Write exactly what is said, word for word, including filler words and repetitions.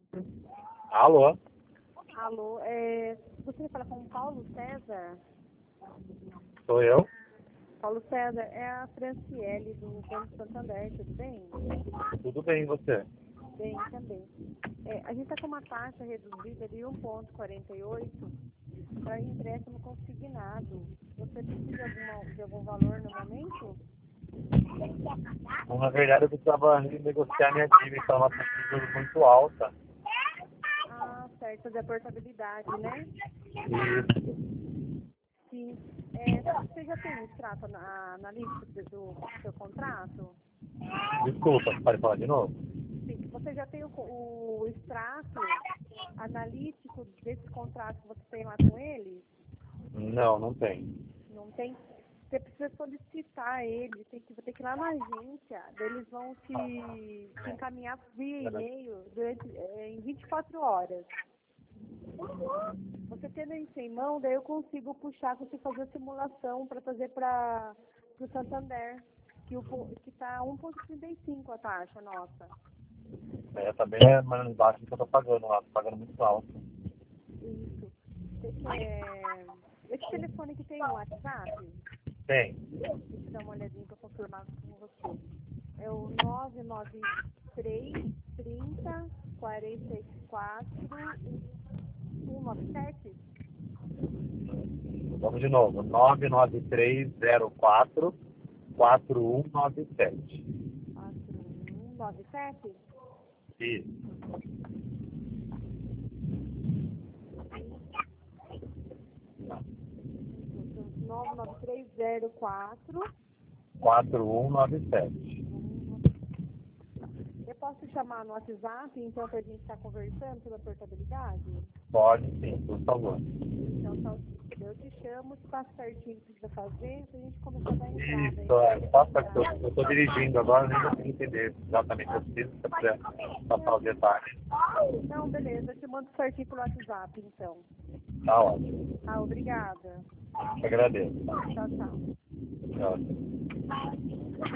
Alô? Alô, é, você fala com o Paulo César? Sou eu? Paulo César, é a Franciele do Banco Santander, tudo bem? Tudo bem, e você? Bem, também. É, a gente está com uma taxa reduzida de um vírgula quarenta e oito para empréstimo consignado. Você precisa de, alguma, de algum valor no momento? Bom, na verdade, eu precisava renegociar minha dívida, que ela está com juros muito alta. Ah, certo, de portabilidade, né? E, Sim. É, você já tem um extrato na, na lista do, do seu contrato? desculpa, pode falar de novo? Sim. Você já tem o, o extrato analítico desse contrato que você tem lá com eles? Não, não tem. Não tem? Você precisa solicitar ele, tem que, tem que ir lá na agência, daí eles vão te, te encaminhar via e-mail durante, é, em vinte e quatro horas. Você tendo isso em mão, daí eu consigo puxar, você fazer a simulação para fazer para o Santander, que está um vírgula trinta e cinco a taxa nossa. É, tá bem mais baixo do que eu tô pagando lá, tô pagando muito alto. Isso. Você quer... Esse telefone que tem o WhatsApp, Tem. deixa eu dar uma olhadinha para confirmar com você. É o nove nove três, trinta, quarenta e quatro, cento e noventa e sete? Vamos de novo. nove nove três zero quatro quatro um nove sete. quatro um nove sete? Isso. nove nove três zero quatro. quatro um nove sete. Eu posso te chamar no WhatsApp, então, para a gente estar conversando sobre a portabilidade? Pode sim, por favor. Então, tá, eu te chamo, te passo certinho o que precisa fazer, para a gente começar a dar entrada aí. Isso, é. Faça que eu eu tô dirigindo agora, nem consigo entender exatamente o que eu preciso, se você puder passar os detalhes. Não, beleza, eu te mando certinho pelo WhatsApp, então. Tá ótimo. Ah, obrigada. Eu agradeço. Tchau, tchau. Tchau.